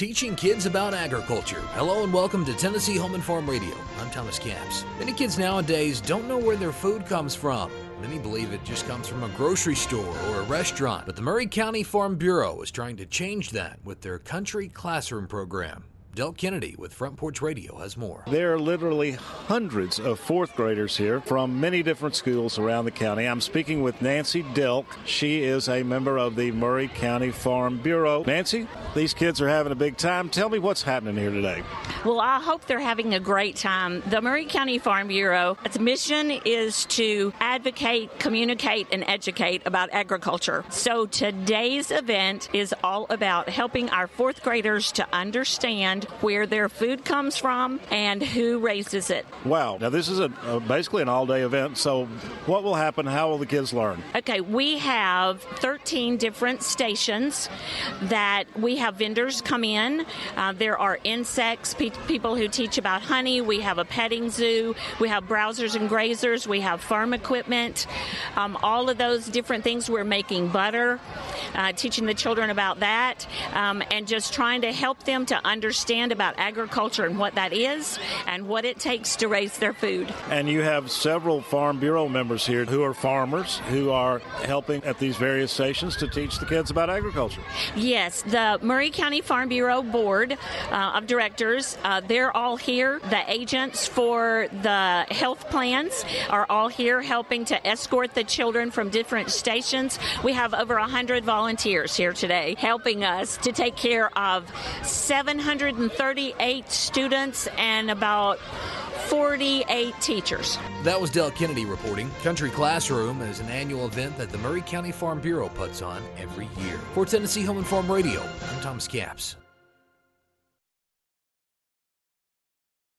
teaching kids about agriculture. Hello and welcome to Tennessee Home and Farm Radio. I'm Thomas Capps. Many kids nowadays don't know where their food comes from. Many believe it just comes from a grocery store or a restaurant. But the Maury County Farm Bureau is trying to change that with their Country Classroom program. Del Kennedy with Front Porch Radio has more. There are literally hundreds of fourth graders here from many different schools around the county. I'm speaking with Nancy Delk. She is a member of the Maury County Farm Bureau. Nancy, these kids are having a big time. Tell me what's happening here today. Well, I hope they're having a great time. The Maury County Farm Bureau, its mission is to advocate, communicate, and educate about agriculture. So today's event is all about helping our fourth graders to understand where their food comes from and who raises it. Wow. Now, this is basically an all-day event, so what will happen? How will the kids learn? Okay, we have 13 different stations that we have vendors come in. There are insects, people who teach about honey. We have a petting zoo. We have browsers and grazers. We have farm equipment. All of those different things. We're making butter, teaching the children about that, and just trying to help them to understand about agriculture and what that is and what it takes to raise their food. And you have several Farm Bureau members here who are farmers who are helping at these various stations to teach the kids about agriculture. Yes, the Maury County Farm Bureau Board of Directors, they're all here. The agents for the health plans are all here helping to escort the children from different stations. We have over 100 volunteers here today helping us to take care of 738 students and about 48 teachers. That was Del Kennedy reporting. Country Classroom is an annual event that the Maury County Farm Bureau puts on every year. For Tennessee Home and Farm Radio, I'm Thomas Capps.